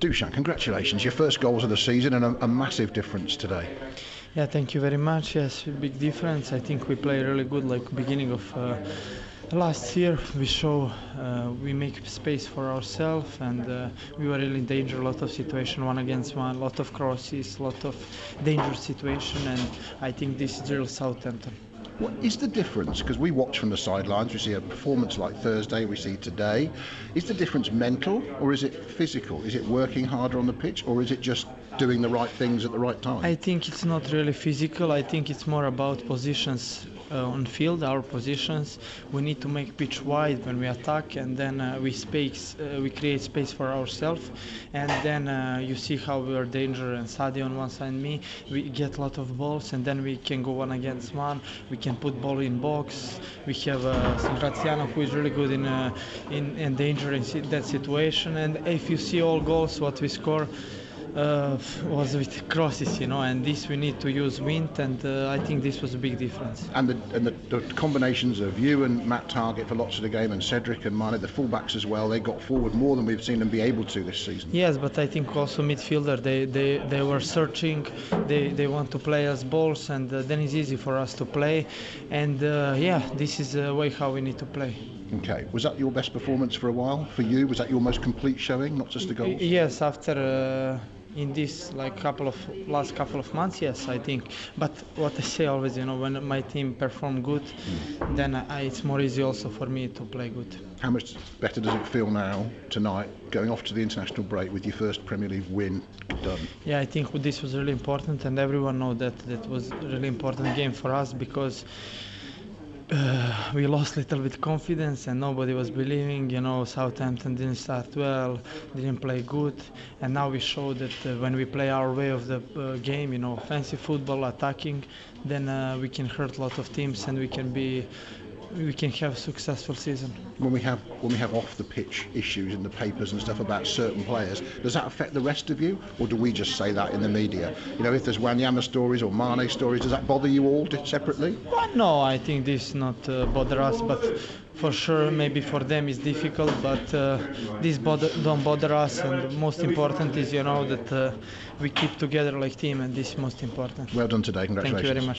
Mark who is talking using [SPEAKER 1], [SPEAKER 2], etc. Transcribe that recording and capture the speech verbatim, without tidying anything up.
[SPEAKER 1] Dusan, congratulations. Your first goals of the season and a, a massive difference today.
[SPEAKER 2] Yeah, thank you very much. Yes, big difference. I think we play really good like beginning of uh, last year. We show uh, we make space for ourselves, and uh, we were really in danger. A lot of situation, one against one, a lot of crosses, a lot of dangerous situation, and I think this is real Southampton.
[SPEAKER 1] What is the difference? Because we watch from the sidelines, we see a performance like Thursday, we see today. Is the difference mental or is it physical? Is it working harder on the pitch or is it just doing the right things at the right time?
[SPEAKER 2] I think it's not really physical. I think it's more about positions uh, on field, our positions. We need to make pitch wide when we attack, and then uh, we space, uh, we create space for ourselves, and then uh, you see how we are danger. And Sadio on one side, and me, we get a lot of balls, and then we can go one against one. We can put ball in box. We have uh, Graziano, who is really good in uh, in, in danger in that situation. And if you see all goals what we score, Uh, was with crosses, you know, and this we need to use wind, and uh, I think this was a big difference.
[SPEAKER 1] And the and the, the combinations of you and Matt Targett for lots of the game, and Cedric and Mane, the fullbacks as well, they got forward more than we've seen them be able to this season.
[SPEAKER 2] Yes, but I think also midfielder, they they, they were searching, they they want to play us balls, and uh, then it's easy for us to play, and uh, yeah, this is the way how we need to play.
[SPEAKER 1] Okay, was that your best performance for a while for you? Was that your most complete showing, not just the goals?
[SPEAKER 2] Yes, after uh, in this like couple of last couple of months, yes, I think. But what I say always, you know, when my team perform good, mm. then I, it's more easy also for me to play good.
[SPEAKER 1] How much better does it feel now tonight, going off to the international break with your first Premier League win done?
[SPEAKER 2] Yeah, I think this was really important, and everyone know that that was a really important game for us, because Uh, we lost a little bit confidence and nobody was believing, you know, Southampton didn't start well, didn't play good, and now we show that uh, when we play our way of the uh, game, you know, offensive football, attacking, then uh, we can hurt a lot of teams and we can be we can have a successful season.
[SPEAKER 1] When we have when we have off the pitch issues in the papers and stuff about certain players, does that affect the rest of you, or do we just say that in the media? You know, if there's Wanyama stories or Mane stories, does that bother you all separately?
[SPEAKER 2] Well, no, I think this not uh, bother us, but for sure maybe for them it's difficult, but uh, this bother, don't bother us, and most important is, you know, that uh, we keep together like team, and this is most important.
[SPEAKER 1] Well done today, congratulations.
[SPEAKER 2] Thank you very much.